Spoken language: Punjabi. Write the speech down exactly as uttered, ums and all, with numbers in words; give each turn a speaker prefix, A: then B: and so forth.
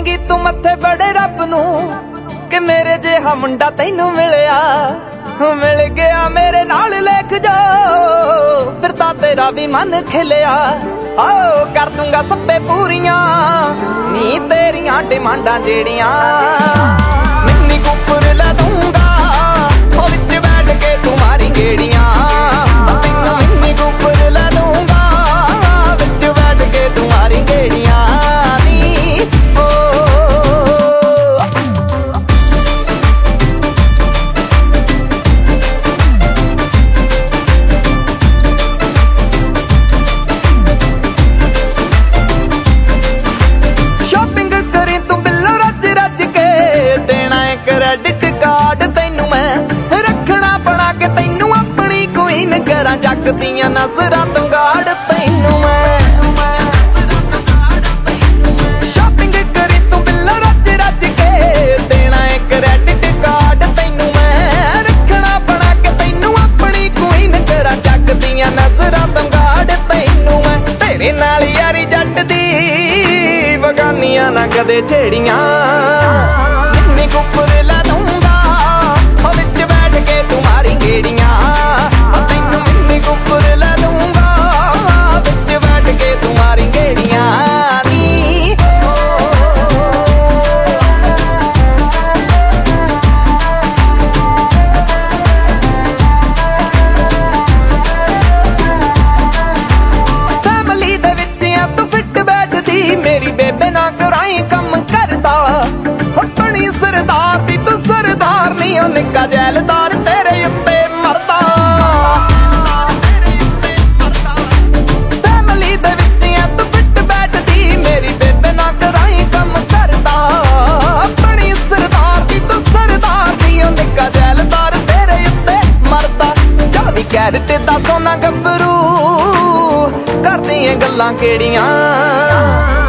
A: ਮੰਗੇਗੀ ਤੂੰ ਮੱਥੇ ਬੜੇ ਰੱਬ ਨੂੰ ਕਿ ਮੇਰੇ ਜਿਹਾ ਮੁੰਡਾ ਤੈਨੂੰ ਮਿਲਿਆ। ਮਿਲ ਗਿਆ ਮੇਰੇ ਨਾਲ ਲੇਖ ਜਾ ਫਿਰ ਤਾਂ ਤੇਰਾ ਵੀ ਮਨ ਖਿਲਿਆ। ਆਓ ਕਰ ਦੂੰਗਾ ਸੱਪੇ ਪੂਰੀਆਂ ਨੀ ਤੇਰੀਆਂ ਡਿਮਾਂਡਾਂ ਜਿਹੜੀਆਂ। ਮਿੰਨੀ ਕੁੱਪਰ ਲੈ ਦੂੰਗਾ ਉਹ ਵਿੱਚ ਬੈਠ ਕੇ ਤੂੰ ਮਾਰੀ ਗੇੜੀਆਂ। ਤੈਨੂੰ ਮਿੰਨੀ ਕੁੱਪਰ ਲੈ ਦੂੰਗਾ ਵਿੱਚ ਬੈਠ ਕੇ ਤੂੰ ਮਾਰੀ ਗੇੜੀਆਂ। ਕ੍ਰੈਡਿਟ ਕਾਰਡ ਤੈਨੂੰ ਮੈਂ ਰੱਖਣਾ ਬਣਾ ਕੇ ਤੈਨੂੰ ਆਪਣੀ ਕੁਈਨ ਕਰਾਂ। ਜੱਗ ਦੀਆਂ ਨਜ਼ਰਾਂ ਤੋਂ ਗਾੜ ਤੈਨੂੰ ਮੈਂ ਸ਼ਾਪਿੰਗ ਕਰੀ ਤੂੰ ਬਿੱਲ ਰੱਜ ਰੱਜ ਕੇ ਦੇਣਾ ਏ ਕ੍ਰੈਡਿਟ ਕਾਰਡ ਤੈਨੂੰ ਮੈਂ ਰੱਖਣਾ ਬਣਾ ਕੇ ਤੈਨੂੰ ਆਪਣੀ ਕੁਈਨ ਕਰਾਂ। ਜੱਗ ਦੀਆਂ ਨਜ਼ਰਾਂ ਤੋਂ ਗਾੜ ਤੈਨੂੰ ਮੈਂ ਤੇਰੇ ਨਾਲ ਯਾਰੀ ਜੱਟ ਦੀ ਬਗਾਨੀਆਂ ਨਾ ਕਦੇ ਛੇੜੀਆਂ। ਮਿੰਨੀ ਕੁੱਪਰ ਲੈ ਦੂੰਗਾ ਉਹ ਵਿੱਚ ਬੈਠ ਕੇ ਤੂੰ ਮਾਰੀ ਗੇੜੀਆਂ। ਤੈਨੂੰ ਮਿੰਨੀ ਕੁੱਪਰ ਲੈ ਦੂੰਗਾ ਵਿੱਚ ਬੈਠ ਕੇ ਤੂੰ ਮਾਰੀ ਗੇੜੀਆਂ ਨੀ। ਫੈਮਲੀ ਦੇ ਵਿੱਚ ਆ ਤੂੰ ਫਿੱਟ ਬੈਠਦੀ ਮੇਰੀ ਬੇਬੇ ਨਾ ਕਰਾਈ ਕੰਮ ਕਰਦਾ। ਆਪਣੀ ਸਰਦਾਰ ਦੀ ਤੂੰ ਸਰਦਾਰ ਨੀ ਉਹ ਨਿੱਕਾ ਜੈਲਦਾਰ ਤੇਰੇ ਉੱਤੇ ਮਰਦਾ। ਫੈਮਲੀ ਦੇ ਵਿੱਚ ਆ ਤੂੰ ਫਿੱਟ ਬੈਠਦੀ ਮੇਰੀ ਬੇਬੇ ਨਾ ਕਰਾਈ ਕੰਮ ਕਰਦਾ। ਆਪਣੀ ਸਰਦਾਰ ਦੀ ਤੂੰ ਸਰਦਾਰ ਨੀ ਉਹ ਨਿੱਕਾ ਜੈਲਦਾਰ ਤੇਰੇ ਉੱਤੇ ਮਰਦਾ। ਚੌਵੀ ਕੈਰਟ ਦਾ ਸੋਨਾ ਗੱਭਰੂ ਕਰਦੀਆਂ ਗੱਲਾਂ ਕਿਹੜੀਆਂ।